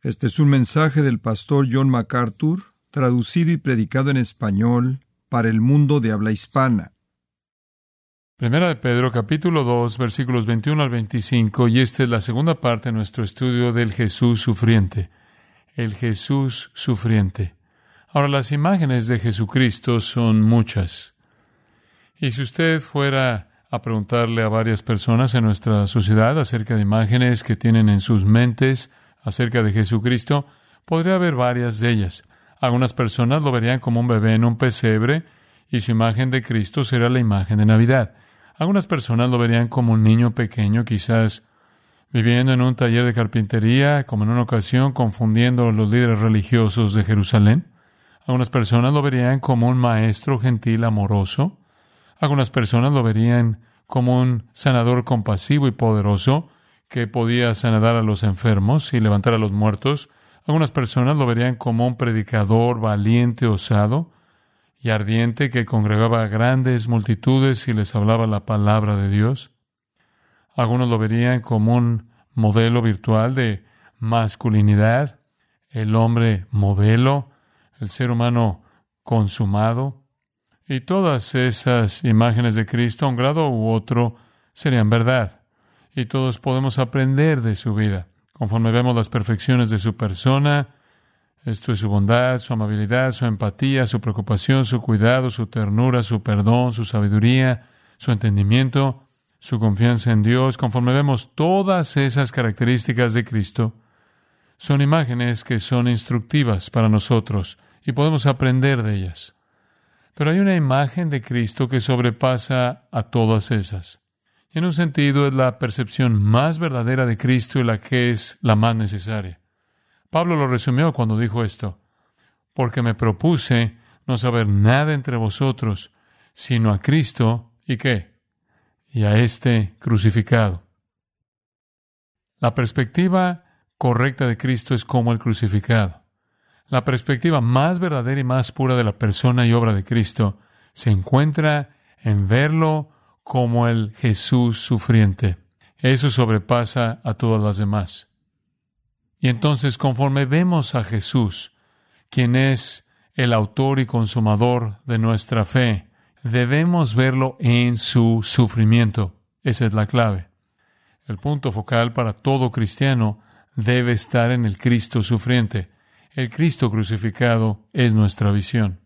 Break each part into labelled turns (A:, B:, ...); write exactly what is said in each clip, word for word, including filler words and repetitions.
A: Este es un mensaje del pastor John MacArthur, traducido y predicado en español para el mundo de habla hispana.
B: Primera de Pedro, capítulo dos, versículos veintiuno al veinticinco, y esta es la segunda parte de nuestro estudio del Jesús sufriente. El Jesús sufriente. Ahora, las imágenes de Jesucristo son muchas. Y si usted fuera a preguntarle a varias personas en nuestra sociedad acerca de imágenes que tienen en sus mentes acerca de Jesucristo, podría haber varias de ellas. Algunas personas lo verían como un bebé en un pesebre, y su imagen de Cristo será la imagen de Navidad. Algunas personas lo verían como un niño pequeño, quizás viviendo en un taller de carpintería, como en una ocasión confundiendo a los líderes religiosos de Jerusalén. Algunas personas lo verían como un maestro gentil, amoroso. Algunas personas lo verían como un sanador compasivo y poderoso que podía sanar a los enfermos y levantar a los muertos. Algunas personas lo verían como un predicador valiente, osado y ardiente que congregaba a grandes multitudes y les hablaba la palabra de Dios. Algunos lo verían como un modelo virtual de masculinidad, el hombre modelo, el ser humano consumado. Y todas esas imágenes de Cristo, a un grado u otro, serían verdad. Y todos podemos aprender de su vida. Conforme vemos las perfecciones de su persona, esto es su bondad, su amabilidad, su empatía, su preocupación, su cuidado, su ternura, su perdón, su sabiduría, su entendimiento, su confianza en Dios. Conforme vemos todas esas características de Cristo, son imágenes que son instructivas para nosotros y podemos aprender de ellas. Pero hay una imagen de Cristo que sobrepasa a todas esas. Y en un sentido es la percepción más verdadera de Cristo y la que es la más necesaria. Pablo lo resumió cuando dijo esto: porque me propuse no saber nada entre vosotros, sino a Cristo, ¿y qué? Y a este crucificado. La perspectiva correcta de Cristo es como el crucificado. La perspectiva más verdadera y más pura de la persona y obra de Cristo se encuentra en verlo como el Jesús sufriente. Eso sobrepasa a todas las demás. Y entonces, conforme vemos a Jesús, quien es el autor y consumador de nuestra fe, debemos verlo en su sufrimiento. Esa es la clave. El punto focal para todo cristiano debe estar en el Cristo sufriente. El Cristo crucificado es nuestra visión.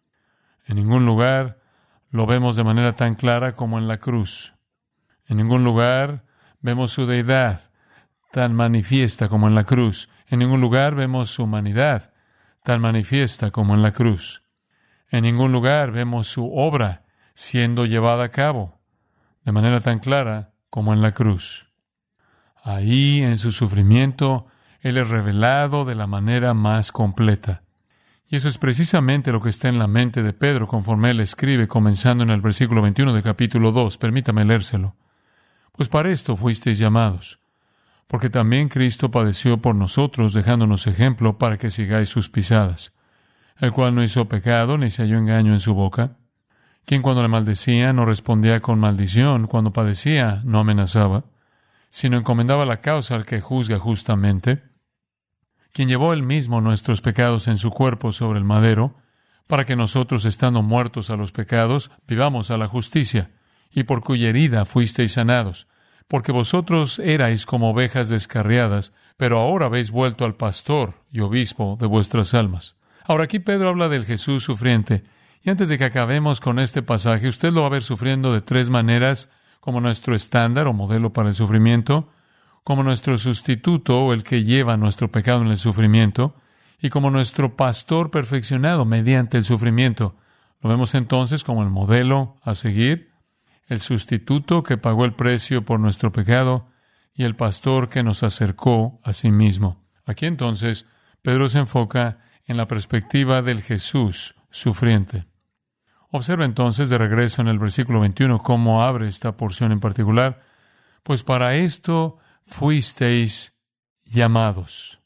B: En ningún lugar lo vemos de manera tan clara como en la cruz. En ningún lugar vemos su deidad tan manifiesta como en la cruz. En ningún lugar vemos su humanidad tan manifiesta como en la cruz. En ningún lugar vemos su obra siendo llevada a cabo de manera tan clara como en la cruz. Ahí, en su sufrimiento, Él es revelado de la manera más completa. Y eso es precisamente lo que está en la mente de Pedro conforme él escribe, comenzando en el versículo veintiuno del capítulo dos. Permítame leérselo. Pues para esto fuisteis llamados, porque también Cristo padeció por nosotros, dejándonos ejemplo para que sigáis sus pisadas, el cual no hizo pecado, ni se halló engaño en su boca, quien cuando le maldecía no respondía con maldición, cuando padecía no amenazaba, sino encomendaba la causa al que juzga justamente, quien llevó él mismo nuestros pecados en su cuerpo sobre el madero, para que nosotros, estando muertos a los pecados, vivamos a la justicia, y por cuya herida fuisteis sanados, porque vosotros erais como ovejas descarriadas, pero ahora habéis vuelto al pastor y obispo de vuestras almas. Ahora aquí Pedro habla del Jesús sufriente, y antes de que acabemos con este pasaje, usted lo va a ver sufriendo de tres maneras, como nuestro estándar o modelo para el sufrimiento, como nuestro sustituto o el que lleva nuestro pecado en el sufrimiento, y como nuestro pastor perfeccionado mediante el sufrimiento. Lo vemos entonces como el modelo a seguir, el sustituto que pagó el precio por nuestro pecado y el pastor que nos acercó a sí mismo. Aquí entonces Pedro se enfoca en la perspectiva del Jesús sufriente. Observa entonces de regreso en el versículo veintiuno cómo abre esta porción en particular. Pues para esto fuisteis llamados,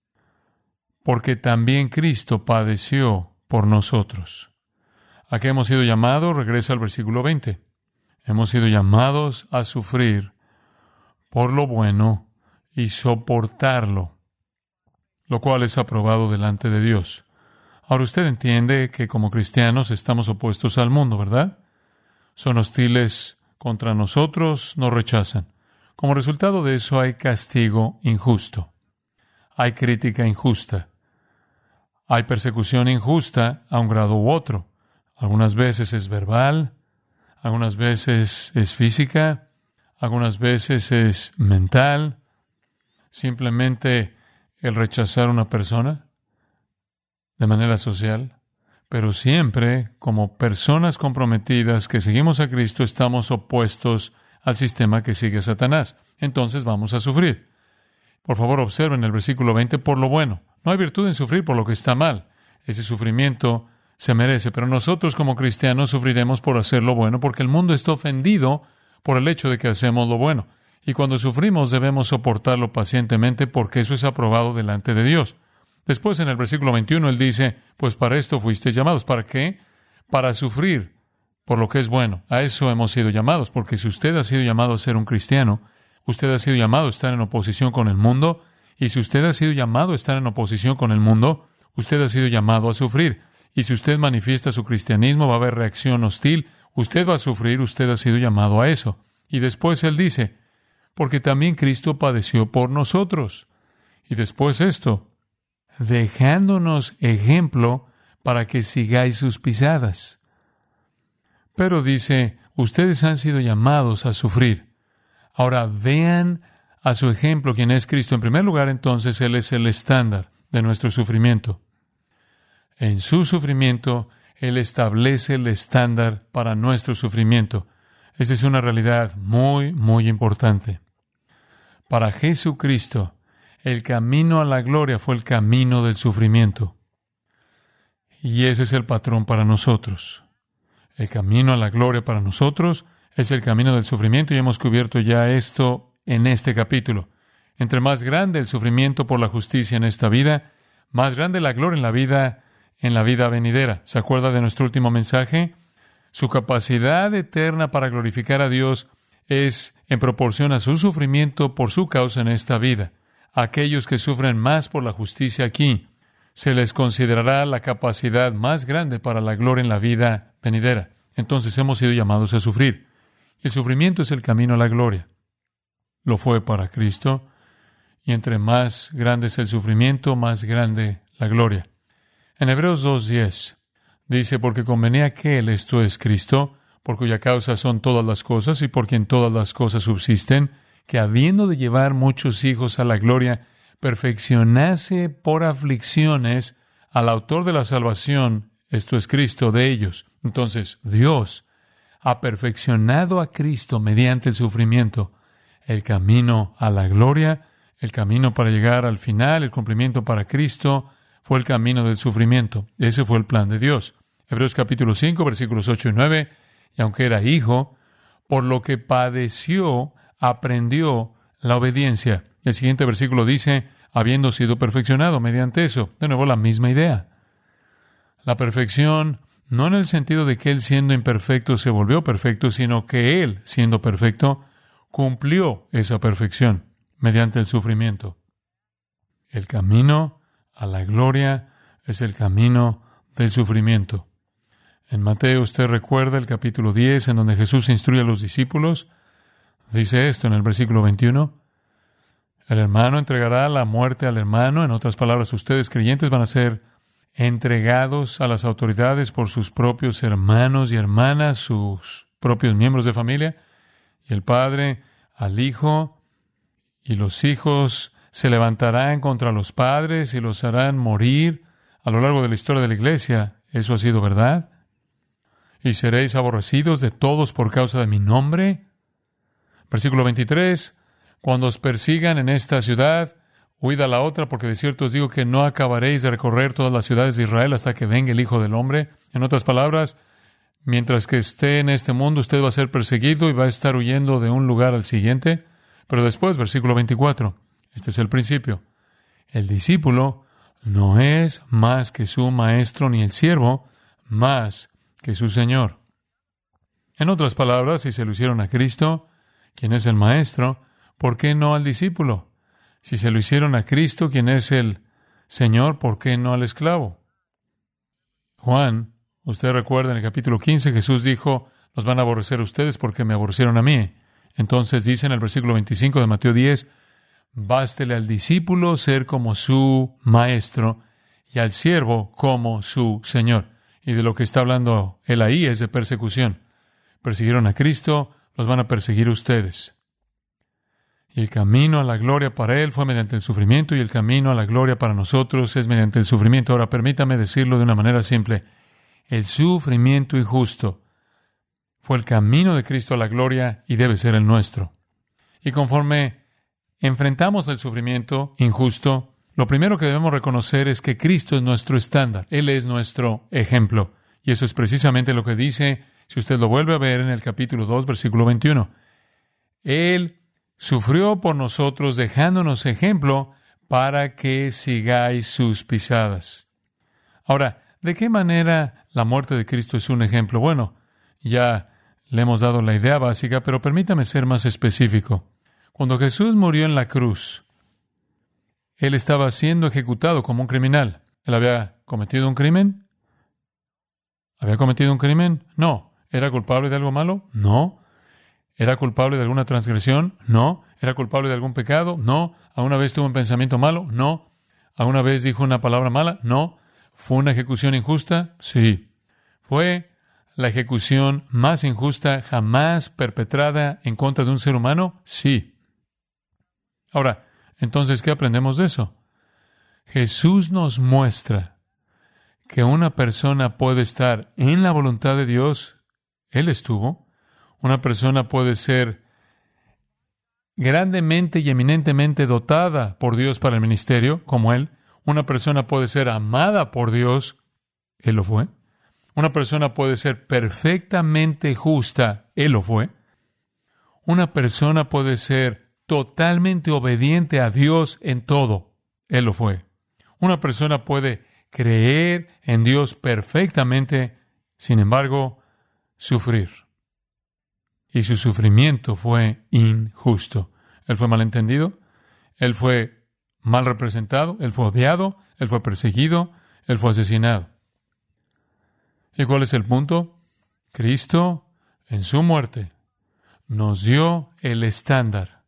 B: porque también Cristo padeció por nosotros. ¿A qué hemos sido llamados? Regresa al versículo veinte. Hemos sido llamados a sufrir por lo bueno y soportarlo. lo cual es aprobado delante de Dios. Ahora usted entiende que como cristianos estamos opuestos al mundo, ¿verdad? Son hostiles contra nosotros, nos rechazan. Como resultado de eso hay castigo injusto. Hay crítica injusta. Hay persecución injusta a un grado u otro. Algunas veces es verbal, algunas veces es física, algunas veces es mental. Simplemente el rechazar a una persona de manera social. Pero siempre, como personas comprometidas que seguimos a Cristo, estamos opuestos al sistema que sigue a Satanás. Entonces vamos a sufrir. Por favor, observen el versículo veinte, por lo bueno. No hay virtud en sufrir por lo que está mal. Ese sufrimiento se merece, pero nosotros como cristianos sufriremos por hacer lo bueno, porque el mundo está ofendido por el hecho de que hacemos lo bueno. Y cuando sufrimos debemos soportarlo pacientemente, porque eso es aprobado delante de Dios. Después, en el versículo veintiuno, él dice, pues para esto fuisteis llamados. ¿Para qué? Para sufrir por lo que es bueno. A eso hemos sido llamados, porque si usted ha sido llamado a ser un cristiano, usted ha sido llamado a estar en oposición con el mundo, y si usted ha sido llamado a estar en oposición con el mundo, usted ha sido llamado a sufrir. Y si usted manifiesta su cristianismo, va a haber reacción hostil, usted va a sufrir, usted ha sido llamado a eso. Y después él dice, porque también Cristo padeció por nosotros. Y después esto, dejándonos ejemplo para que sigáis sus pisadas. Pero dice, ustedes han sido llamados a sufrir. Ahora vean a su ejemplo, quien es Cristo. En primer lugar, entonces, Él es el estándar de nuestro sufrimiento. En su sufrimiento, Él establece el estándar para nuestro sufrimiento. Esa es una realidad muy, muy importante. Para Jesucristo, el camino a la gloria fue el camino del sufrimiento. Y ese es el patrón para nosotros. El camino a la gloria para nosotros es el camino del sufrimiento, y hemos cubierto ya esto en este capítulo. Entre más grande el sufrimiento por la justicia en esta vida, más grande la gloria en la vida, en la vida venidera. ¿Se acuerda de nuestro último mensaje? Su capacidad eterna para glorificar a Dios es en proporción a su sufrimiento por su causa en esta vida. Aquellos que sufren más por la justicia aquí, se les considerará la capacidad más grande para la gloria en la vida venidera. Entonces hemos sido llamados a sufrir. El sufrimiento es el camino a la gloria. Lo fue para Cristo, y entre más grande es el sufrimiento, más grande la gloria. En Hebreos dos diez dice, porque convenía que Él, esto es Cristo, por cuya causa son todas las cosas y por quien todas las cosas subsisten, que habiendo de llevar muchos hijos a la gloria, perfeccionase por aflicciones al autor de la salvación, esto es Cristo, de ellos. Entonces, Dios ha perfeccionado a Cristo mediante el sufrimiento, el camino a la gloria, el camino para llegar al final, el cumplimiento para Cristo, fue el camino del sufrimiento. Ese fue el plan de Dios. Hebreos capítulo cinco, versículos ocho y nueve, y aunque era hijo, por lo que padeció, aprendió la obediencia. El siguiente versículo dice, habiendo sido perfeccionado mediante eso. De nuevo, la misma idea. La perfección, no en el sentido de que Él siendo imperfecto se volvió perfecto, sino que Él, siendo perfecto, cumplió esa perfección mediante el sufrimiento. El camino a la gloria es el camino del sufrimiento. En Mateo, usted recuerda el capítulo diez, en donde Jesús instruye a los discípulos. Dice esto en el versículo veintiuno. El hermano entregará la muerte al hermano. En otras palabras, ustedes creyentes van a ser entregados a las autoridades por sus propios hermanos y hermanas, sus propios miembros de familia. Y el padre al hijo, y los hijos se levantarán contra los padres y los harán morir. A lo largo de la historia de la iglesia, eso ha sido verdad. Y seréis aborrecidos de todos por causa de mi nombre. Versículo veintitrés. Cuando os persigan en esta ciudad, huid a la otra, porque de cierto os digo que no acabaréis de recorrer todas las ciudades de Israel hasta que venga el Hijo del Hombre. En otras palabras, mientras que esté en este mundo, usted va a ser perseguido y va a estar huyendo de un lugar al siguiente. Pero después, versículo veinticuatro, este es el principio. El discípulo no es más que su maestro, ni el siervo más que su Señor. En otras palabras, si se lo hicieron a Cristo, quien es el maestro, ¿por qué no al discípulo? Si se lo hicieron a Cristo, quien es el Señor, ¿por qué no al esclavo? Juan, usted recuerda en el capítulo quince, Jesús dijo, los van a aborrecer ustedes porque me aborrecieron a mí. Entonces dice en el versículo veinticinco de Mateo diez, bástele al discípulo ser como su maestro y al siervo como su Señor. Y de lo que está hablando él ahí es de persecución. Persiguieron a Cristo, los van a perseguir ustedes. Y el camino a la gloria para él fue mediante el sufrimiento, y el camino a la gloria para nosotros es mediante el sufrimiento. Ahora, permítame decirlo de una manera simple. El sufrimiento injusto fue el camino de Cristo a la gloria y debe ser el nuestro. Y conforme enfrentamos el sufrimiento injusto, lo primero que debemos reconocer es que Cristo es nuestro estándar. Él es nuestro ejemplo. Y eso es precisamente lo que dice, si usted lo vuelve a ver en el capítulo dos, versículo veintiuno. Él sufrió por nosotros, dejándonos ejemplo para que sigáis sus pisadas. Ahora, ¿de qué manera la muerte de Cristo es un ejemplo? Bueno, ya le hemos dado la idea básica, pero permítame ser más específico. Cuando Jesús murió en la cruz, Él estaba siendo ejecutado como un criminal. ¿Él había cometido un crimen? ¿Había cometido un crimen? No. ¿Era culpable de algo malo? No. ¿Era culpable de alguna transgresión? No. ¿Era culpable de algún pecado? No. ¿Alguna vez tuvo un pensamiento malo? No. ¿Alguna vez dijo una palabra mala? No. ¿Fue una ejecución injusta? Sí. ¿Fue la ejecución más injusta jamás perpetrada en contra de un ser humano? Sí. Ahora, entonces, ¿qué aprendemos de eso? Jesús nos muestra que una persona puede estar en la voluntad de Dios. Él estuvo. Una persona puede ser grandemente y eminentemente dotada por Dios para el ministerio, como Él. Una persona puede ser amada por Dios. Él lo fue. Una persona puede ser perfectamente justa. Él lo fue. Una persona puede ser totalmente obediente a Dios en todo. Él lo fue. Una persona puede creer en Dios perfectamente, sin embargo, sufrir. Y su sufrimiento fue injusto. Él fue malentendido, él fue mal representado, él fue odiado, él fue perseguido, él fue asesinado. ¿Y cuál es el punto? Cristo, en su muerte, nos dio el estándar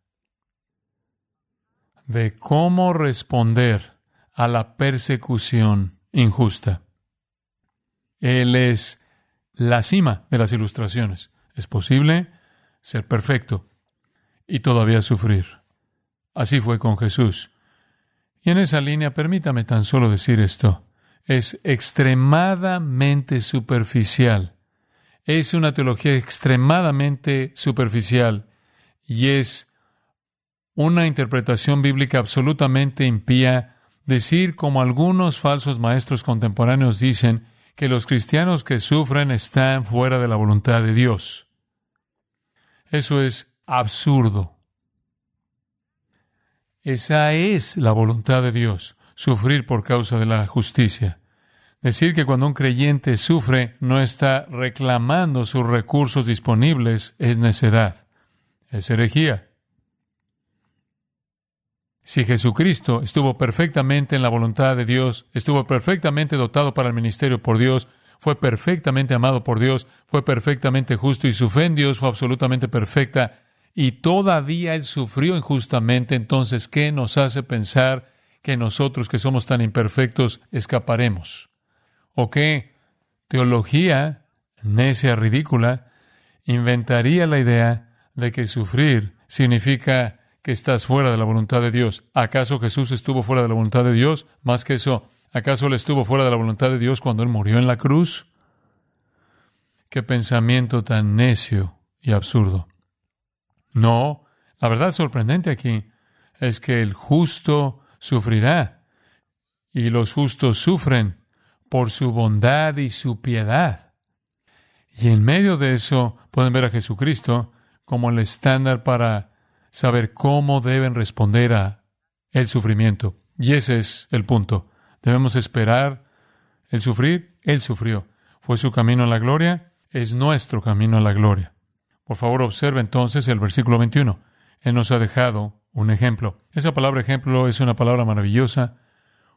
B: de cómo responder a la persecución injusta. Él es la cima de las ilustraciones. Es posible ser perfecto y todavía sufrir. Así fue con Jesús. Y en esa línea, permítame tan solo decir esto. Es extremadamente superficial. Es una teología extremadamente superficial y es una interpretación bíblica absolutamente impía decir, como algunos falsos maestros contemporáneos dicen, que los cristianos que sufren están fuera de la voluntad de Dios. Eso es absurdo. Esa es la voluntad de Dios, sufrir por causa de la justicia. Decir que cuando un creyente sufre no está reclamando sus recursos disponibles es necedad, es herejía. Si Jesucristo estuvo perfectamente en la voluntad de Dios, estuvo perfectamente dotado para el ministerio por Dios, fue perfectamente amado por Dios, fue perfectamente justo y su fe en Dios fue absolutamente perfecta, y todavía Él sufrió injustamente, entonces, ¿qué nos hace pensar que nosotros, que somos tan imperfectos, escaparemos? ¿O qué teología necia, ridícula, inventaría la idea de que sufrir significa que estás fuera de la voluntad de Dios? ¿Acaso Jesús estuvo fuera de la voluntad de Dios? Más que eso, ¿acaso Él estuvo fuera de la voluntad de Dios cuando Él murió en la cruz? ¡Qué pensamiento tan necio y absurdo! No, la verdad sorprendente aquí es que el justo sufrirá, y los justos sufren por su bondad y su piedad. Y en medio de eso pueden ver a Jesucristo como el estándar para saber cómo deben responder a el sufrimiento. Y ese es el punto. Debemos esperar el sufrir. Él sufrió. ¿Fue su camino a la gloria? Es nuestro camino a la gloria. Por favor, observe entonces el versículo veintiuno. Él nos ha dejado un ejemplo. Esa palabra ejemplo es una palabra maravillosa.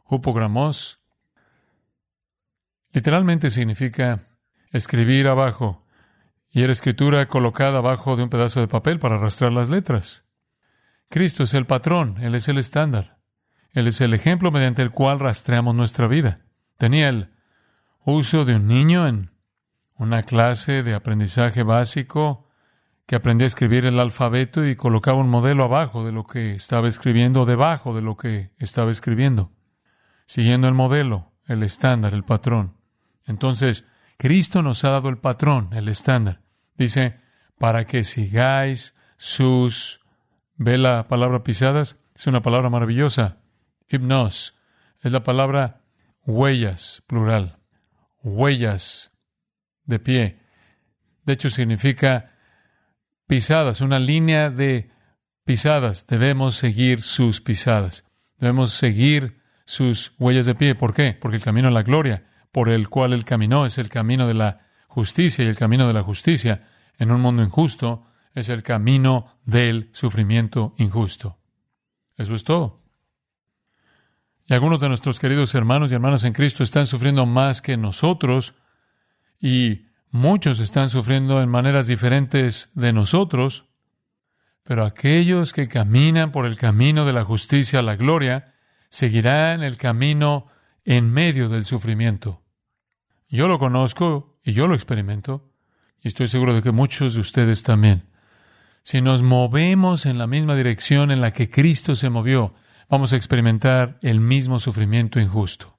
B: Hupogramos literalmente significa escribir abajo, y era escritura colocada abajo de un pedazo de papel para arrastrar las letras. Cristo es el patrón, Él es el estándar. Él es el ejemplo mediante el cual rastreamos nuestra vida. Tenía el uso de un niño en una clase de aprendizaje básico que aprendía a escribir el alfabeto y colocaba un modelo abajo de lo que estaba escribiendo o debajo de lo que estaba escribiendo, siguiendo el modelo, el estándar, el patrón. Entonces, Cristo nos ha dado el patrón, el estándar. Dice, para que sigáis sus... ¿Ve la palabra pisadas? Es una palabra maravillosa. Hipnos. Es la palabra huellas, plural. Huellas de pie. De hecho, significa pisadas, una línea de pisadas. Debemos seguir sus pisadas. Debemos seguir sus huellas de pie. ¿Por qué? Porque el camino a la gloria, por el cual Él caminó, es el camino de la justicia, y el camino de la justicia en un mundo injusto es el camino del sufrimiento injusto. Eso es todo. Y algunos de nuestros queridos hermanos y hermanas en Cristo están sufriendo más que nosotros, y muchos están sufriendo en maneras diferentes de nosotros, pero aquellos que caminan por el camino de la justicia a la gloria seguirán el camino en medio del sufrimiento. Yo lo conozco y yo lo experimento, y estoy seguro de que muchos de ustedes también. Si nos movemos en la misma dirección en la que Cristo se movió, vamos a experimentar el mismo sufrimiento injusto.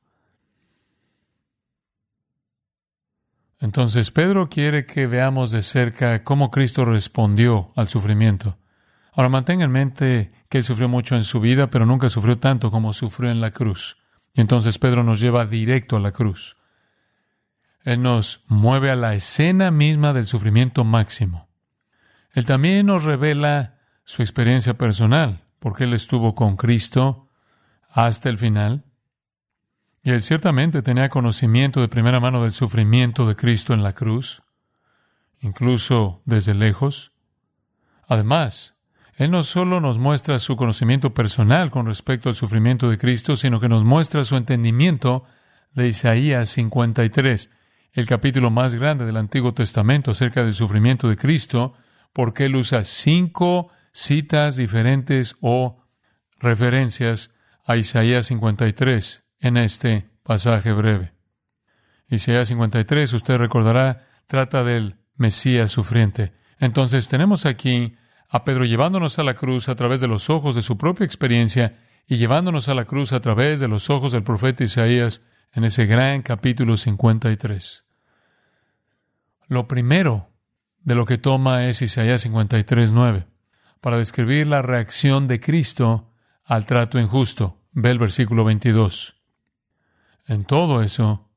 B: Entonces, Pedro quiere que veamos de cerca cómo Cristo respondió al sufrimiento. Ahora, mantenga en mente que Él sufrió mucho en su vida, pero nunca sufrió tanto como sufrió en la cruz. Y entonces Pedro nos lleva directo a la cruz. Él nos mueve a la escena misma del sufrimiento máximo. Él también nos revela su experiencia personal, porque Él estuvo con Cristo hasta el final. Y Él ciertamente tenía conocimiento de primera mano del sufrimiento de Cristo en la cruz, incluso desde lejos. Además, Él no solo nos muestra su conocimiento personal con respecto al sufrimiento de Cristo, sino que nos muestra su entendimiento de Isaías cincuenta y tres, el capítulo más grande del Antiguo Testamento acerca del sufrimiento de Cristo, porque Él usa cinco citas diferentes o referencias a Isaías cincuenta y tres en este pasaje breve. Isaías cincuenta y tres, usted recordará, trata del Mesías sufriente. Entonces tenemos aquí a Pedro llevándonos a la cruz a través de los ojos de su propia experiencia y llevándonos a la cruz a través de los ojos del profeta Isaías en ese gran capítulo cincuenta y tres. Lo primero de lo que toma es Isaías cincuenta y tres, nueve, para describir la reacción de Cristo al trato injusto. Ve el versículo veintidós. En todo eso,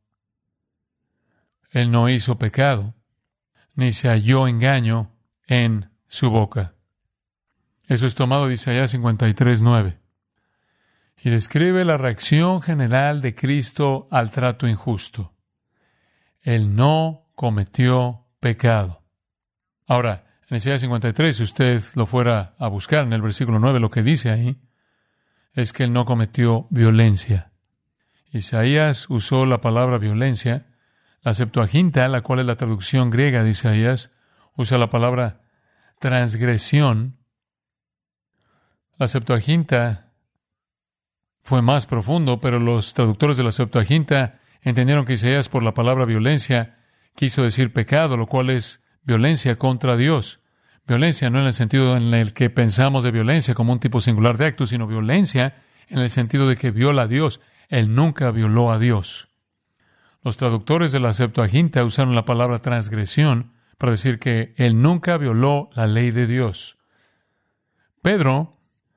B: Él no hizo pecado, ni se halló engaño en su boca. Eso es tomado de Isaías cincuenta y tres, nueve. Y describe la reacción general de Cristo al trato injusto. Él no cometió pecado. Ahora, en Isaías cincuenta y tres, si usted lo fuera a buscar en el versículo nueve, lo que dice ahí es que Él no cometió violencia. Isaías usó la palabra violencia. La Septuaginta, la cual es la traducción griega de Isaías, usa la palabra transgresión. La Septuaginta fue más profundo, pero los traductores de la Septuaginta entendieron que Isaías, por la palabra violencia, quiso decir pecado, lo cual es violencia contra Dios. Violencia no en el sentido en el que pensamos de violencia como un tipo singular de acto, sino violencia en el sentido de que viola a Dios. Él nunca violó a Dios. Los traductores de la Septuaginta usaron la palabra transgresión para decir que Él nunca violó la ley de Dios. Pedro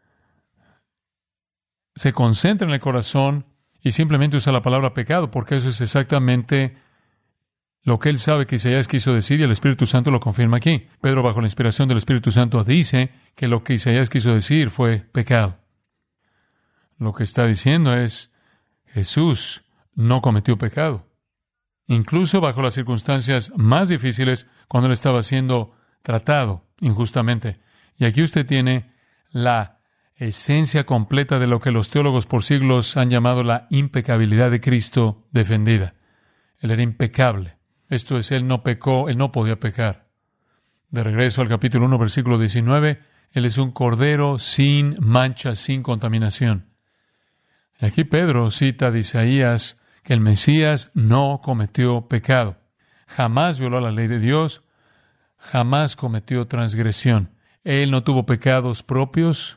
B: se concentra en el corazón y simplemente usa la palabra pecado, porque eso es exactamente lo que él sabe que Isaías quiso decir, y el Espíritu Santo lo confirma aquí. Pedro, bajo la inspiración del Espíritu Santo, dice que lo que Isaías quiso decir fue pecado. Lo que está diciendo es, Jesús no cometió pecado. Incluso bajo las circunstancias más difíciles, cuando Él estaba siendo tratado injustamente. Y aquí usted tiene la esencia completa de lo que los teólogos por siglos han llamado la impecabilidad de Cristo defendida. Él era impecable. Esto es, Él no pecó, Él no podía pecar. De regreso al capítulo uno, versículo diecinueve, Él es un cordero sin mancha, sin contaminación. Y aquí Pedro cita de Isaías que el Mesías no cometió pecado. Jamás violó la ley de Dios, jamás cometió transgresión. Él no tuvo pecados propios.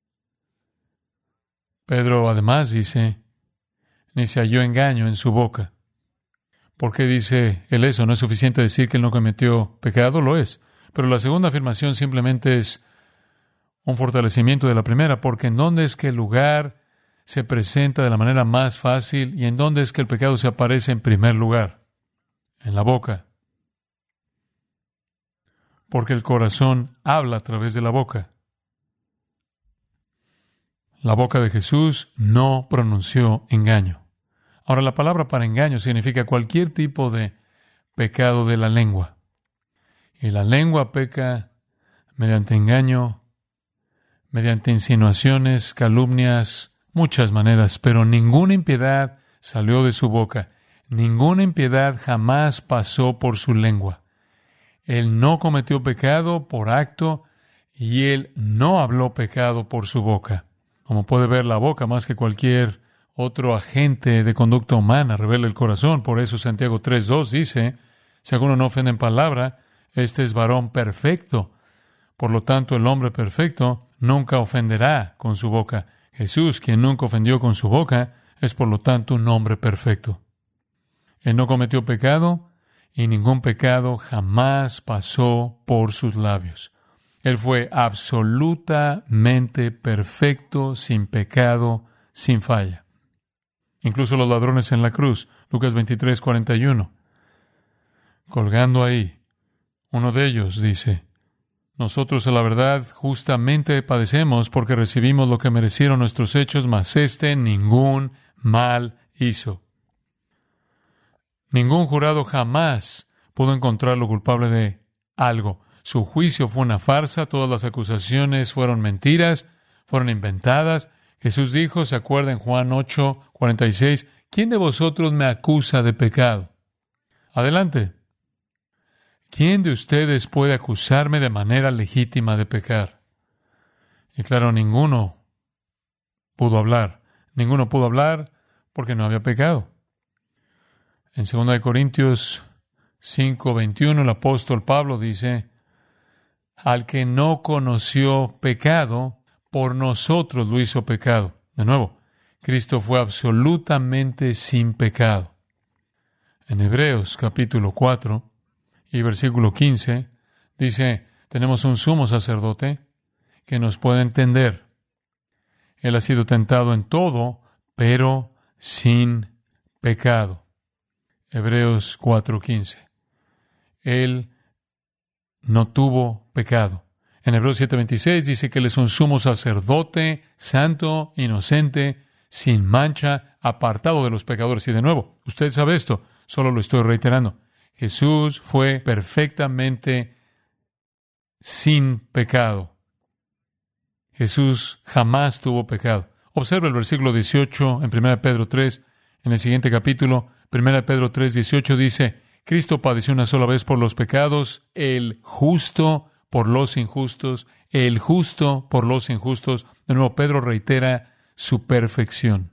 B: Pedro además dice, ni se halló engaño en su boca. ¿Por qué dice él eso? ¿No es suficiente decir que él no cometió pecado? Lo es. Pero la segunda afirmación simplemente es un fortalecimiento de la primera, porque ¿en dónde es que el lugar se presenta de la manera más fácil y en dónde es que el pecado se aparece en primer lugar? En la boca. Porque el corazón habla a través de la boca. La boca de Jesús no pronunció engaño. Ahora, la palabra para engaño significa cualquier tipo de pecado de la lengua. Y la lengua peca mediante engaño, mediante insinuaciones, calumnias, muchas maneras, pero ninguna impiedad salió de su boca. Ninguna impiedad jamás pasó por su lengua. Él no cometió pecado por acto y él no habló pecado por su boca. Como puede ver, la boca, más que cualquier otro agente de conducta humana, revela el corazón. Por eso Santiago tres dos dice, si alguno no ofende en palabra, este es varón perfecto. Por lo tanto, el hombre perfecto nunca ofenderá con su boca. Jesús, quien nunca ofendió con su boca, es por lo tanto un hombre perfecto. Él no cometió pecado y ningún pecado jamás pasó por sus labios. Él fue absolutamente perfecto, sin pecado, sin falla. Incluso los ladrones en la cruz, Lucas veintitrés, cuarenta y uno, colgando ahí, uno de ellos dice, nosotros a la verdad justamente padecemos porque recibimos lo que merecieron nuestros hechos, mas éste ningún mal hizo. Ningún jurado jamás pudo encontrarlo culpable de algo. Su juicio fue una farsa, todas las acusaciones fueron mentiras, fueron inventadas. Jesús dijo, ¿se acuerda en Juan ocho, cuarenta y seis? ¿Quién de vosotros me acusa de pecado? Adelante. ¿Quién de ustedes puede acusarme de manera legítima de pecar? Y claro, ninguno pudo hablar. Ninguno pudo hablar porque no había pecado. En segunda de Corintios cinco, veintiuno, el apóstol Pablo dice, al que no conoció pecado, por nosotros lo hizo pecado. De nuevo, Cristo fue absolutamente sin pecado. En Hebreos capítulo cuatro y versículo quince, dice, tenemos un sumo sacerdote que nos puede entender. Él ha sido tentado en todo, pero sin pecado. Hebreos cuatro quince. Él no tuvo pecado. En Hebreos siete veintiséis dice que Él es un sumo sacerdote, santo, inocente, sin mancha, apartado de los pecadores. Y de nuevo, usted sabe esto, solo lo estoy reiterando. Jesús fue perfectamente sin pecado. Jesús jamás tuvo pecado. Observa el versículo dieciocho en primera de Pedro tres, en el siguiente capítulo. primera de Pedro tres, dieciocho dice, Cristo padeció una sola vez por los pecados, el justo por los injustos, el justo por los injustos. De nuevo, Pedro reitera su perfección.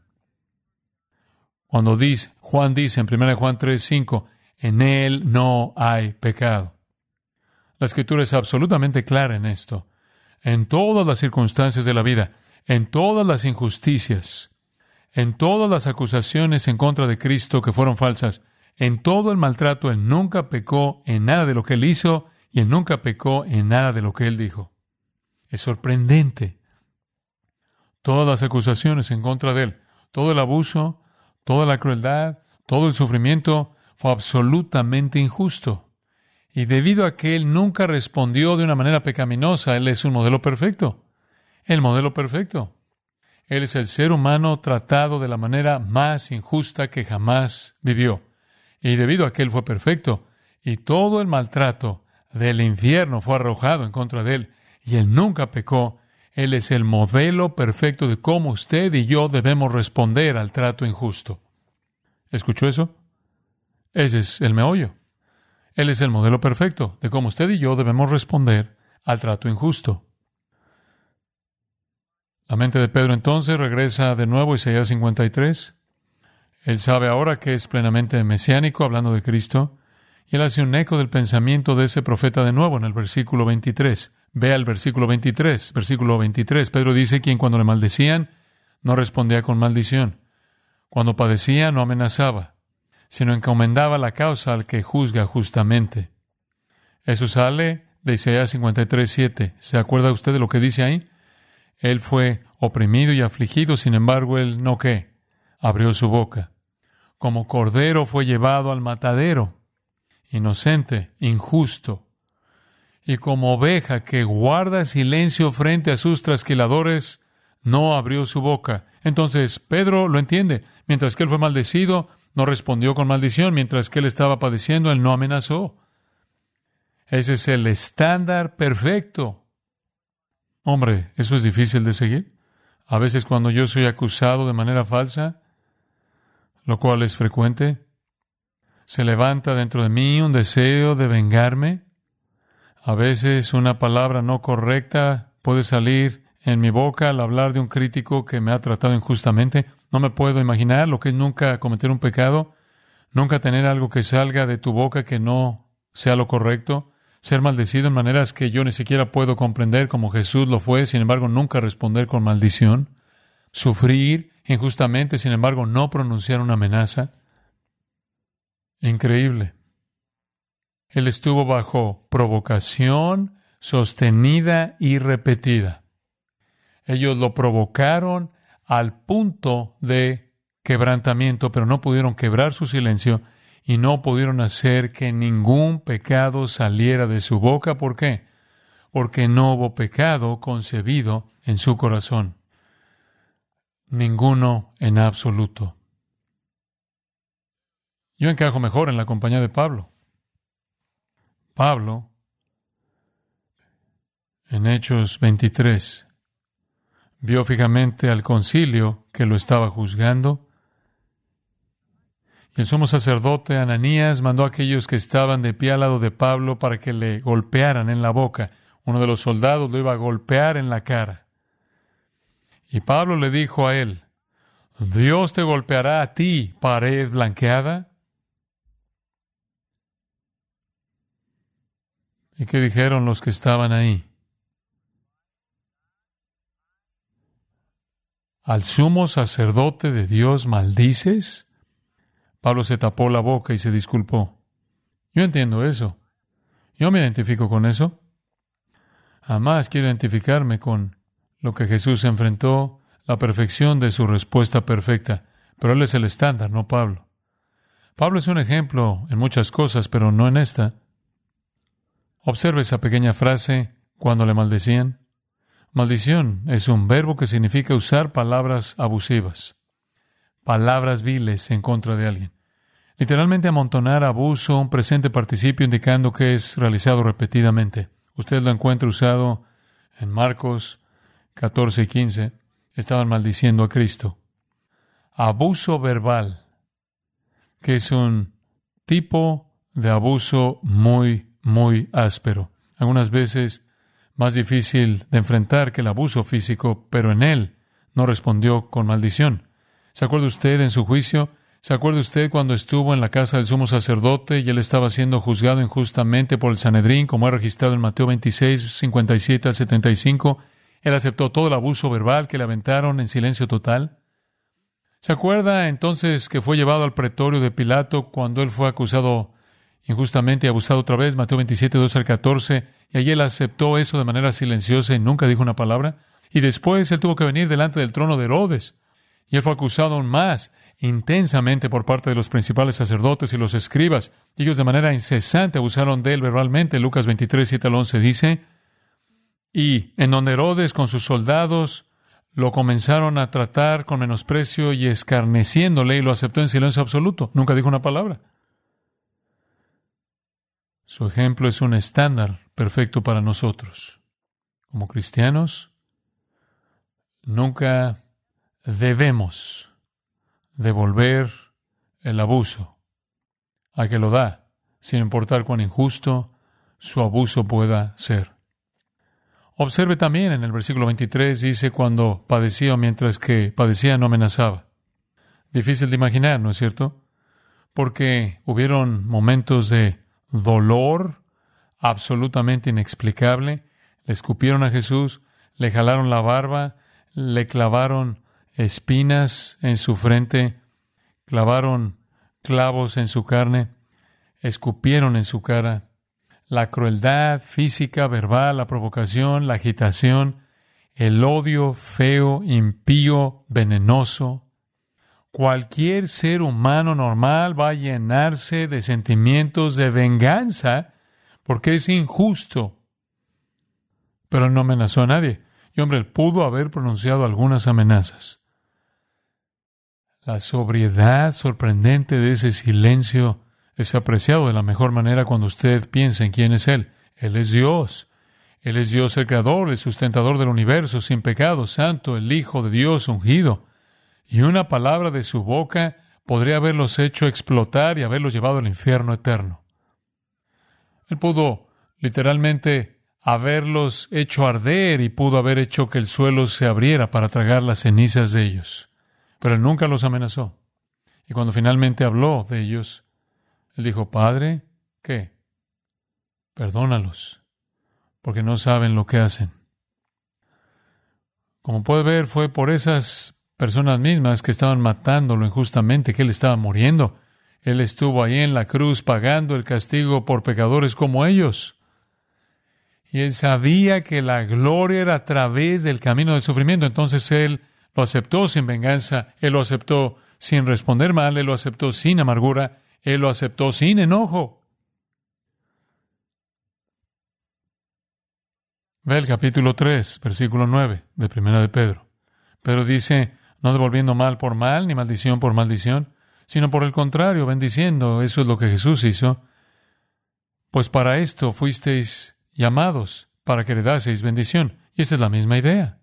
B: Cuando dice, Juan dice en primera de Juan tres, cinco, en Él no hay pecado. La Escritura es absolutamente clara en esto. En todas las circunstancias de la vida, en todas las injusticias, en todas las acusaciones en contra de Cristo que fueron falsas, en todo el maltrato, Él nunca pecó en nada de lo que Él hizo y Él nunca pecó en nada de lo que Él dijo. Es sorprendente. Todas las acusaciones en contra de Él, todo el abuso, toda la crueldad, todo el sufrimiento fue absolutamente injusto. Y debido a que Él nunca respondió de una manera pecaminosa, Él es un modelo perfecto. El modelo perfecto. Él es el ser humano tratado de la manera más injusta que jamás vivió. Y debido a que Él fue perfecto, y todo el maltrato del infierno fue arrojado en contra de Él, y Él nunca pecó, Él es el modelo perfecto de cómo usted y yo debemos responder al trato injusto. ¿Escuchó eso? Ese es el meollo. Él es el modelo perfecto de cómo usted y yo debemos responder al trato injusto. La mente de Pedro entonces regresa de nuevo a Isaías cincuenta y tres. Él sabe ahora que es plenamente mesiánico, hablando de Cristo, y él hace un eco del pensamiento de ese profeta de nuevo en el versículo veintitrés. Vea el versículo veintitrés. Versículo veintitrés. Pedro dice: quien cuando le maldecían, no respondía con maldición. Cuando padecía, no amenazaba, sino encomendaba la causa al que juzga justamente. Eso sale de Isaías cincuenta y tres, siete. ¿Se acuerda usted de lo que dice ahí? Él fue oprimido y afligido, sin embargo, él no qué, abrió su boca. Como cordero fue llevado al matadero, inocente, injusto. Y como oveja que guarda silencio frente a sus trasquiladores, no abrió su boca. Entonces Pedro lo entiende. Mientras que él fue maldecido, no respondió con maldición. Mientras que él estaba padeciendo, él no amenazó. Ese es el estándar perfecto. Hombre, ¿eso es difícil de seguir? A veces cuando yo soy acusado de manera falsa, lo cual es frecuente, se levanta dentro de mí un deseo de vengarme. A veces una palabra no correcta puede salir en mi boca al hablar de un crítico que me ha tratado injustamente. No me puedo imaginar lo que es nunca cometer un pecado, nunca tener algo que salga de tu boca que no sea lo correcto, ser maldecido en maneras que yo ni siquiera puedo comprender como Jesús lo fue, sin embargo nunca responder con maldición, sufrir injustamente, sin embargo no pronunciar una amenaza. Increíble. Él estuvo bajo provocación sostenida y repetida. Ellos lo provocaron al punto de quebrantamiento, pero no pudieron quebrar su silencio y no pudieron hacer que ningún pecado saliera de su boca. ¿Por qué? Porque no hubo pecado concebido en su corazón. Ninguno en absoluto. Yo encajo mejor en la compañía de Pablo. Pablo, en Hechos veintitrés, vio fijamente al concilio que lo estaba juzgando. Y el sumo sacerdote Ananías mandó a aquellos que estaban de pie al lado de Pablo para que le golpearan en la boca. Uno de los soldados lo iba a golpear en la cara. Y Pablo le dijo a él: Dios te golpeará a ti, pared blanqueada. ¿Y qué dijeron los que estaban ahí? ¿Al sumo sacerdote de Dios maldices? Pablo se tapó la boca y se disculpó. Yo entiendo eso. Yo me identifico con eso. Jamás quiero identificarme con lo que Jesús enfrentó, la perfección de su respuesta perfecta. Pero Él es el estándar, no Pablo. Pablo es un ejemplo en muchas cosas, pero no en esta. Observe esa pequeña frase, cuando le maldecían. Maldición es un verbo que significa usar palabras abusivas, palabras viles en contra de alguien. Literalmente amontonar abuso, un presente participio indicando que es realizado repetidamente. Usted lo encuentra usado en Marcos catorce y quince. Estaban maldiciendo a Cristo. Abuso verbal, que es un tipo de abuso muy, muy áspero. Algunas veces más difícil de enfrentar que el abuso físico, pero en él no respondió con maldición. ¿Se acuerda usted en su juicio? ¿Se acuerda usted cuando estuvo en la casa del sumo sacerdote y él estaba siendo juzgado injustamente por el Sanedrín, como es registrado en Mateo veintiséis, cincuenta y siete al setenta y cinco? Él aceptó todo el abuso verbal que le aventaron en silencio total. ¿Se acuerda entonces que fue llevado al pretorio de Pilato cuando él fue acusado injustamente y abusado otra vez? Mateo veintisiete, doce al catorce. Y allí él aceptó eso de manera silenciosa y nunca dijo una palabra. Y después él tuvo que venir delante del trono de Herodes. Y él fue acusado aún más intensamente por parte de los principales sacerdotes y los escribas. Y ellos de manera incesante abusaron de él verbalmente. Lucas veintitrés, siete al once dice: y en donde Herodes con sus soldados lo comenzaron a tratar con menosprecio y escarneciéndole, y lo aceptó en silencio absoluto. Nunca dijo una palabra. Su ejemplo es un estándar perfecto para nosotros. Como cristianos, Nunca debemos devolver el abuso a que lo da, sin importar cuán injusto su abuso pueda ser. Observe también en el versículo veintitrés, dice cuando padecía, mientras que padecía no amenazaba. Difícil de imaginar, ¿no es cierto? Porque hubieron momentos de dolor absolutamente inexplicable. Le escupieron a Jesús, le jalaron la barba, le clavaron espinas en su frente, clavaron clavos en su carne, escupieron en su cara. La crueldad física, verbal, la provocación, la agitación, el odio feo, impío, venenoso. Cualquier ser humano normal va a llenarse de sentimientos de venganza porque es injusto. Pero él no amenazó a nadie. Y hombre, él pudo haber pronunciado algunas amenazas. La sobriedad sorprendente de ese silencio es apreciado de la mejor manera cuando usted piensa en quién es Él. Él es Dios. Él es Dios el Creador, el sustentador del universo, sin pecado, santo, el Hijo de Dios ungido. Y una palabra de su boca podría haberlos hecho explotar y haberlos llevado al infierno eterno. Él pudo literalmente haberlos hecho arder y pudo haber hecho que el suelo se abriera para tragar las cenizas de ellos. Pero Él nunca los amenazó. Y cuando finalmente habló de ellos, Él dijo, Padre, ¿qué? Perdónalos, porque no saben lo que hacen. Como puede ver, fue por esas personas mismas que estaban matándolo injustamente que Él estaba muriendo. Él estuvo ahí en la cruz pagando el castigo por pecadores como ellos. Y Él sabía que la gloria era a través del camino del sufrimiento. Entonces Él lo aceptó sin venganza. Él lo aceptó sin responder mal. Él lo aceptó sin amargura. Él lo aceptó sin enojo. Ve el capítulo tres, versículo nueve de Primera de Pedro. Pedro dice, no devolviendo mal por mal, ni maldición por maldición, sino por el contrario, bendiciendo. Eso es lo que Jesús hizo. Pues para esto fuisteis llamados, para que heredaseis bendición. Y esa es la misma idea.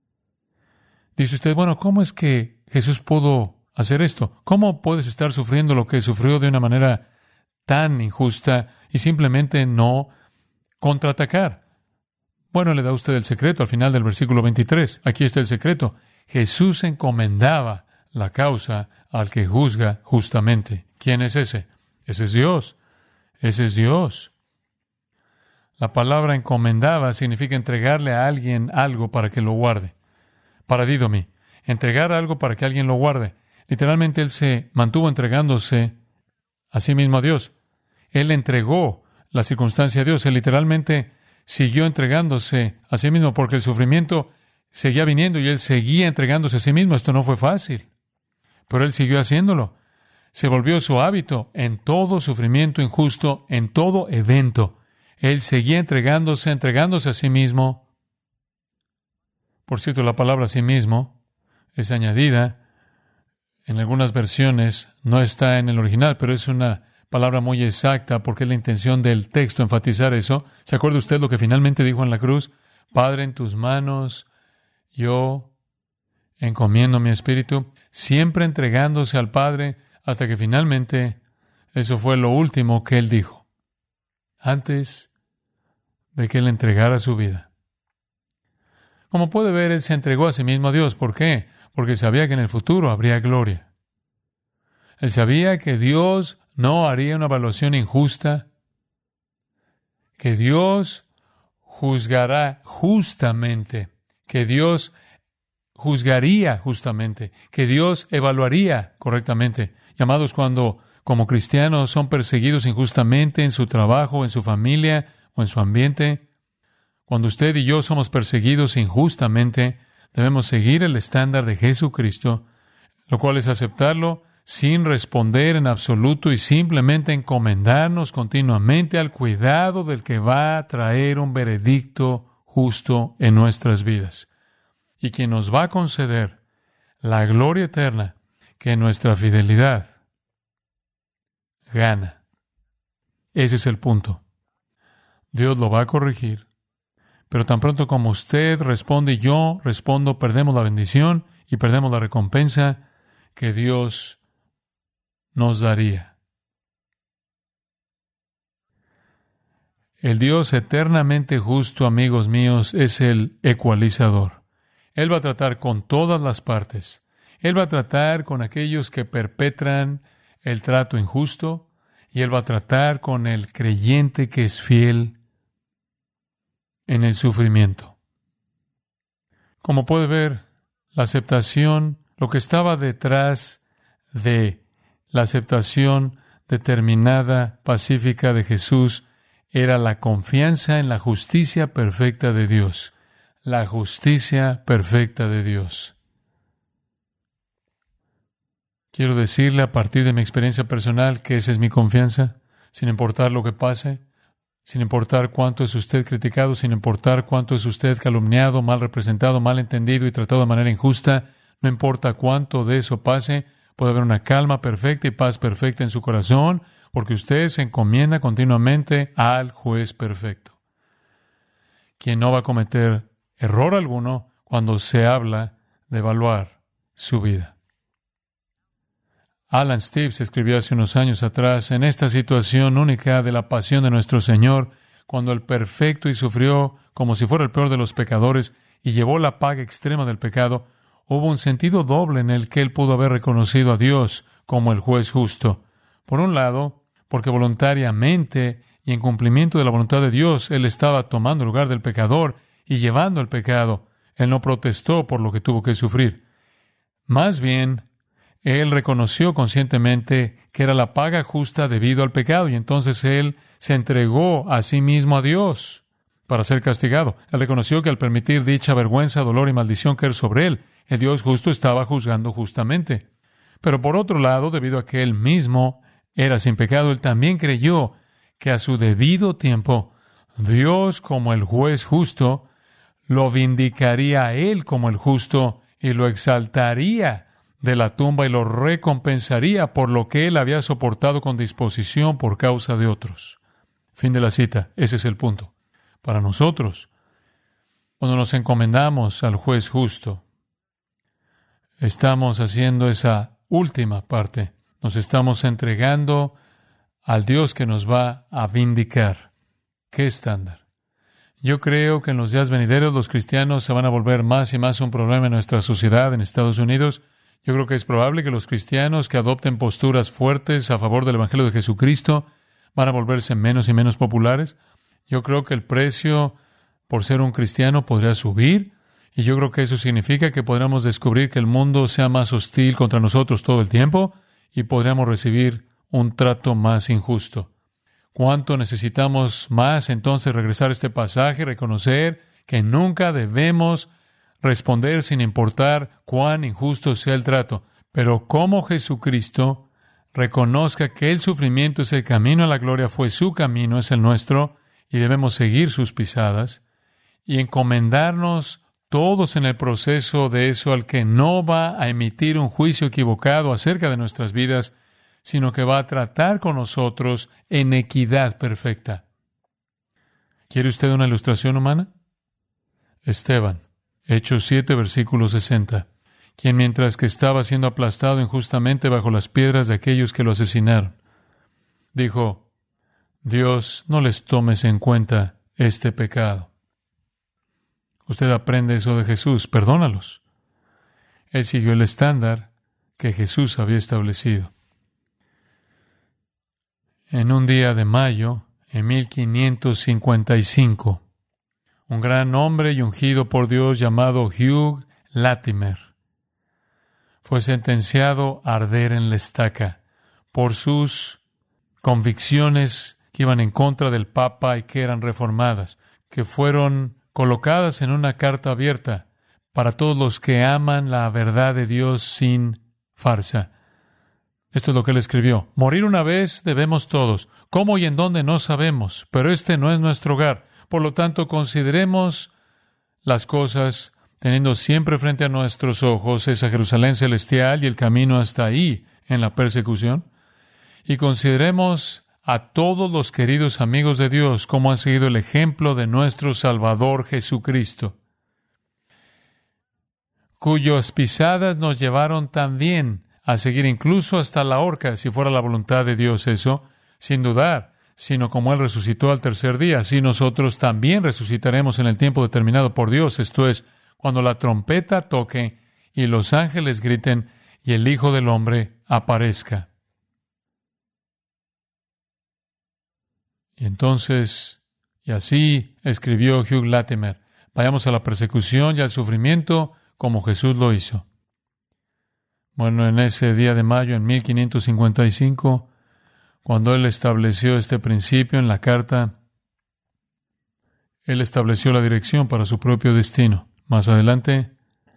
B: Dice usted, bueno, ¿cómo es que Jesús pudo hacer esto? ¿Cómo puedes estar sufriendo lo que sufrió de una manera tan injusta y simplemente no contraatacar? Bueno, le da usted el secreto al final del versículo veintitrés. Aquí está el secreto. Jesús encomendaba la causa al que juzga justamente. ¿Quién es ese? Ese es Dios. Ese es Dios. La palabra encomendaba significa entregarle a alguien algo para que lo guarde. Paradidomi. Entregar algo para que alguien lo guarde. Literalmente Él se mantuvo entregándose a sí mismo a Dios. Él entregó la circunstancia a Dios. Él literalmente siguió entregándose a sí mismo porque el sufrimiento seguía viniendo y Él seguía entregándose a sí mismo. Esto no fue fácil, pero Él siguió haciéndolo. Se volvió su hábito en todo sufrimiento injusto, en todo evento. Él seguía entregándose, entregándose a sí mismo. Por cierto, la palabra a sí mismo es añadida. En algunas versiones no está en el original, pero es una palabra muy exacta porque es la intención del texto enfatizar eso. ¿Se acuerda usted lo que finalmente dijo en la cruz? Padre, en tus manos yo encomiendo mi espíritu, siempre entregándose al Padre hasta que finalmente eso fue lo último que Él dijo antes de que Él entregara su vida. Como puede ver, Él se entregó a sí mismo a Dios. ¿Por qué? Porque sabía que en el futuro habría gloria. Él sabía que Dios no haría una evaluación injusta, que Dios juzgará justamente, que Dios juzgaría justamente, que Dios evaluaría correctamente. Llamados cuando, como cristianos, son perseguidos injustamente en su trabajo, en su familia o en su ambiente. Cuando usted y yo somos perseguidos injustamente, debemos seguir el estándar de Jesucristo, lo cual es aceptarlo sin responder en absoluto y simplemente encomendarnos continuamente al cuidado del que va a traer un veredicto justo en nuestras vidas y que nos va a conceder la gloria eterna que nuestra fidelidad gana. Ese es el punto. Dios lo va a corregir, Pero tan pronto como usted responde y yo respondo, perdemos la bendición y perdemos la recompensa que Dios nos daría. El Dios eternamente justo, amigos míos, es el ecualizador. Él va a tratar con todas las partes. Él va a tratar con aquellos que perpetran el trato injusto y Él va a tratar con el creyente que es fiel en el sufrimiento. Como puede ver, la aceptación, lo que estaba detrás de la aceptación determinada, pacífica de Jesús, era la confianza en la justicia perfecta de Dios. La justicia perfecta de Dios. Quiero decirle a partir de mi experiencia personal que esa es mi confianza, sin importar lo que pase, sin importar cuánto es usted criticado, sin importar cuánto es usted calumniado, mal representado, mal entendido y tratado de manera injusta, no importa cuánto de eso pase, puede haber una calma perfecta y paz perfecta en su corazón, porque usted se encomienda continuamente al juez perfecto, quien no va a cometer error alguno cuando se habla de evaluar su vida. Alan Steves escribió hace unos años atrás, en esta situación única de la pasión de nuestro Señor, cuando el perfecto y sufrió como si fuera el peor de los pecadores y llevó la paga extrema del pecado, hubo un sentido doble en el que él pudo haber reconocido a Dios como el juez justo. Por un lado, porque voluntariamente y en cumplimiento de la voluntad de Dios, él estaba tomando el lugar del pecador y llevando el pecado. Él no protestó por lo que tuvo que sufrir. Más bien, él reconoció conscientemente que era la paga justa debido al pecado, y entonces él se entregó a sí mismo a Dios para ser castigado. Él reconoció que al permitir dicha vergüenza, dolor y maldición caer sobre él, el Dios justo estaba juzgando justamente. Pero por otro lado, debido a que él mismo era sin pecado, él también creyó que a su debido tiempo, Dios como el juez justo, lo vindicaría a él como el justo y lo exaltaría de la tumba y lo recompensaría por lo que él había soportado con disposición por causa de otros. Fin de la cita. Ese es el punto. Para nosotros, cuando nos encomendamos al juez justo, estamos haciendo esa última parte. Nos estamos entregando al Dios que nos va a vindicar. ¿Qué estándar? Yo creo que en los días venideros los cristianos se van a volver más y más un problema en nuestra sociedad en Estados Unidos. Yo creo que es probable que los cristianos que adopten posturas fuertes a favor del Evangelio de Jesucristo van a volverse menos y menos populares. Yo creo que el precio por ser un cristiano podría subir, y yo creo que eso significa que podríamos descubrir que el mundo sea más hostil contra nosotros todo el tiempo y podríamos recibir un trato más injusto. ¿Cuánto necesitamos más entonces regresar a este pasaje y reconocer que nunca debemos responder sin importar cuán injusto sea el trato? Pero como Jesucristo reconozca que el sufrimiento es el camino a la gloria, fue su camino, es el nuestro, y debemos seguir sus pisadas y encomendarnos todos en el proceso de eso al que no va a emitir un juicio equivocado acerca de nuestras vidas, sino que va a tratar con nosotros en equidad perfecta. ¿Quiere usted una ilustración humana? Esteban, Hechos siete, versículo sesenta, quien mientras que estaba siendo aplastado injustamente bajo las piedras de aquellos que lo asesinaron, dijo: Dios, no les tomes en cuenta este pecado. Usted aprende eso de Jesús, perdónalos. Él siguió el estándar que Jesús había establecido. En un día de mayo, en mil quinientos cincuenta y cinco, un gran hombre y ungido por Dios llamado Hugh Latimer fue sentenciado a arder en la estaca por sus convicciones que iban en contra del Papa y que eran reformadas, que fueron colocadas en una carta abierta para todos los que aman la verdad de Dios sin farsa. Esto es lo que él escribió: morir una vez debemos todos, cómo y en dónde no sabemos, pero este no es nuestro hogar. Por lo tanto, consideremos las cosas teniendo siempre frente a nuestros ojos esa Jerusalén celestial y el camino hasta ahí en la persecución, y consideremos a todos los queridos amigos de Dios, como han seguido el ejemplo de nuestro Salvador Jesucristo, cuyas pisadas nos llevaron también a seguir incluso hasta la horca, si fuera la voluntad de Dios eso, sin dudar, sino como Él resucitó al tercer día, así nosotros también resucitaremos en el tiempo determinado por Dios, esto es, cuando la trompeta toque y los ángeles griten y el Hijo del Hombre aparezca. Y entonces, y así escribió Hugh Latimer, vayamos a la persecución y al sufrimiento como Jesús lo hizo. Bueno, en ese día de mayo, en mil quinientos cincuenta y cinco, cuando Él estableció este principio en la carta, Él estableció la dirección para su propio destino. Más adelante,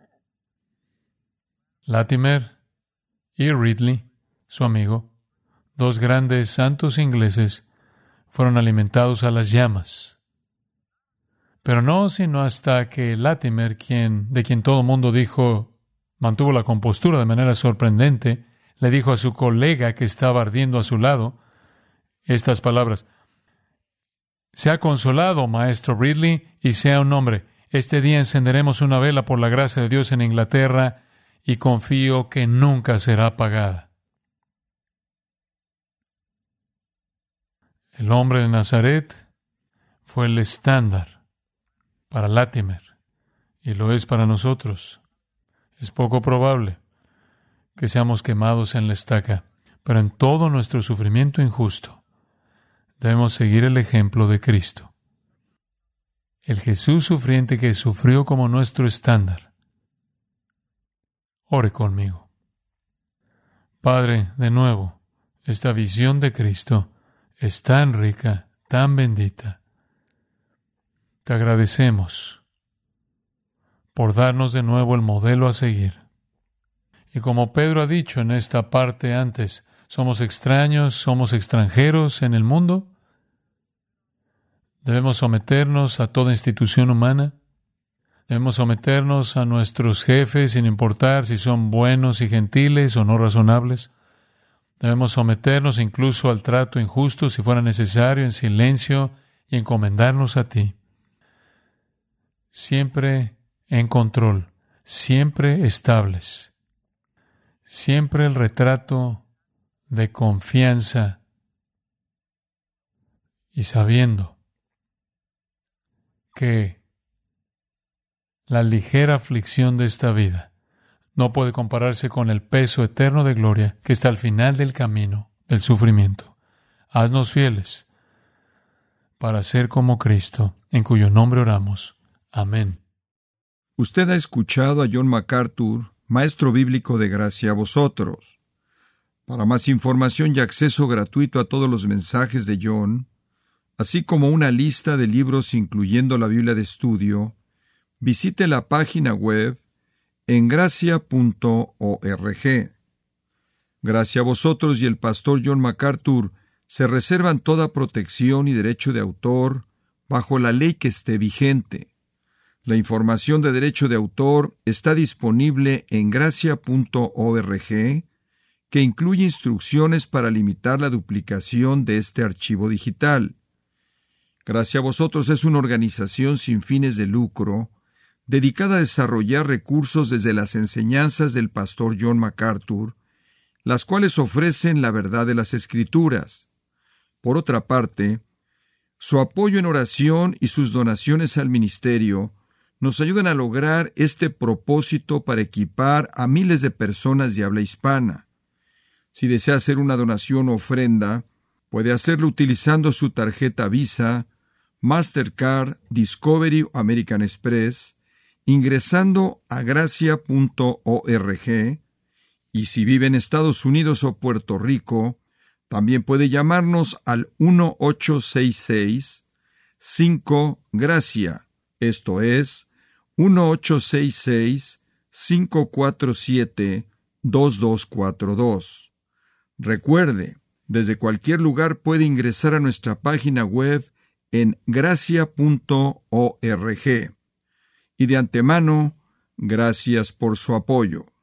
B: Latimer y Ridley, su amigo, dos grandes santos ingleses, fueron alimentados a las llamas. Pero no sino hasta que Latimer, quien, de quien todo el mundo dijo, mantuvo la compostura de manera sorprendente, le dijo a su colega que estaba ardiendo a su lado estas palabras: «Se ha consolado, maestro Ridley, y sea un hombre. Este día encenderemos una vela por la gracia de Dios en Inglaterra y confío que nunca será apagada». El hombre de Nazaret fue el estándar para Latimer y lo es para nosotros. Es poco probable que seamos quemados en la estaca, pero en todo nuestro sufrimiento injusto debemos seguir el ejemplo de Cristo. El Jesús sufriente que sufrió como nuestro estándar. Ore conmigo. Padre, de nuevo, esta visión de Cristo es tan rica, tan bendita. Te agradecemos por darnos de nuevo el modelo a seguir. Y como Pedro ha dicho en esta parte antes, somos extraños, somos extranjeros en el mundo. Debemos someternos a toda institución humana. Debemos someternos a nuestros jefes sin importar si son buenos y gentiles o no razonables. Debemos someternos incluso al trato injusto si fuera necesario en silencio y encomendarnos a ti. Siempre en control, siempre estables, siempre el retrato de confianza y sabiendo que la ligera aflicción de esta vida no puede compararse con el peso eterno de gloria que está al final del camino del sufrimiento. Haznos fieles para ser como Cristo, en cuyo nombre oramos. Amén.
A: Usted ha escuchado a John MacArthur, maestro bíblico de gracia a vosotros. Para más información y acceso gratuito a todos los mensajes de John, así como una lista de libros incluyendo la Biblia de estudio, visite la página web en gracia punto org. Gracia a vosotros y el pastor John MacArthur se reservan toda protección y derecho de autor bajo la ley que esté vigente. La información de derecho de autor está disponible en gracia punto org, que incluye instrucciones para limitar la duplicación de este archivo digital. Gracia a vosotros es una organización sin fines de lucro dedicada a desarrollar recursos desde las enseñanzas del pastor John MacArthur, las cuales ofrecen la verdad de las Escrituras. Por otra parte, su apoyo en oración y sus donaciones al ministerio nos ayudan a lograr este propósito para equipar a miles de personas de habla hispana. Si desea hacer una donación o ofrenda, puede hacerlo utilizando su tarjeta Visa, Mastercard, Discovery o American Express, ingresando a gracia punto org, y si vive en Estados Unidos o Puerto Rico, también puede llamarnos al uno ocho seis seis cinco gracia, esto es, uno ocho seis seis cinco cuatro siete dos dos cuatro dos. Recuerde, desde cualquier lugar puede ingresar a nuestra página web en gracia punto org. Y de antemano, gracias por su apoyo.